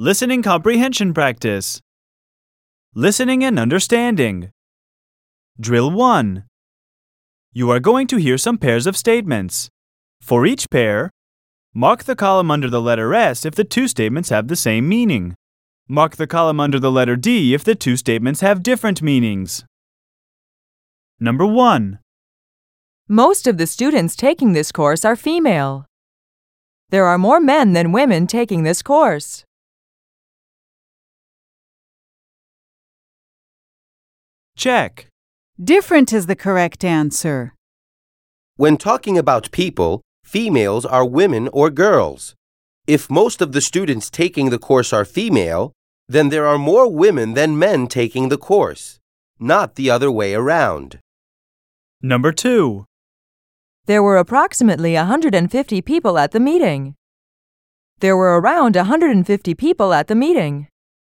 Listening comprehension practice. Listening and understanding. Drill 1. You are going to hear some pairs of statements. For each pair, mark the column under the letter S if the two statements have the same meaning. Mark the column under the letter D if the two statements have different meanings. Number 1. Most of the students taking this course are female. There are more men than women taking this course. Check. Different is the correct answer. When talking about people, females are women or girls. If most of the students taking the course are female, then there are more women than men taking the course, not the other way around. Number 2. There were approximately 150 people at the meeting. There were around 150 people at the meeting.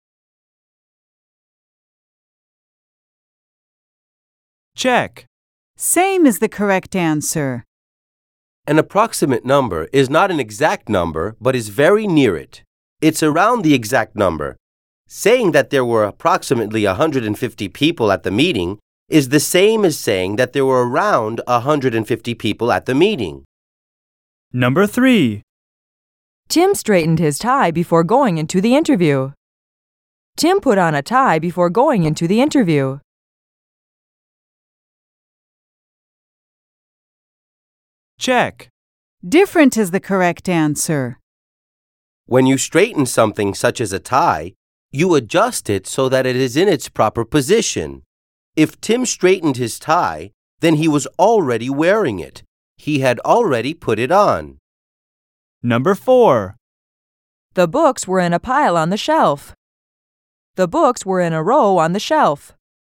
Check. Same is the correct answer. An approximate number is not an exact number, but is very near it. It's around the exact number. Saying that there were approximately 150 people at the meeting is the same as saying that there were around 150 people at the meeting. Number 3. Tim straightened his tie before going into the interview. Tim put on a tie before going into the interview. Check. Different is the correct answer. When you straighten something such as a tie, you adjust it so that it is in its proper position. If Tim straightened his tie, then he was already wearing it. He had already put it on. Number 4. The books were in a pile on the shelf. The books were in a row on the shelf.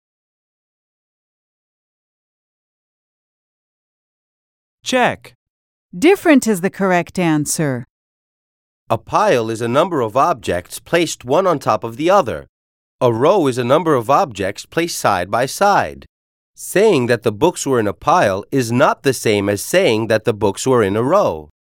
Check. Different is the correct answer. A pile is a number of objects placed one on top of the other. A row is a number of objects placed side by side. Saying that the books were in a pile is not the same as saying that the books were in a row.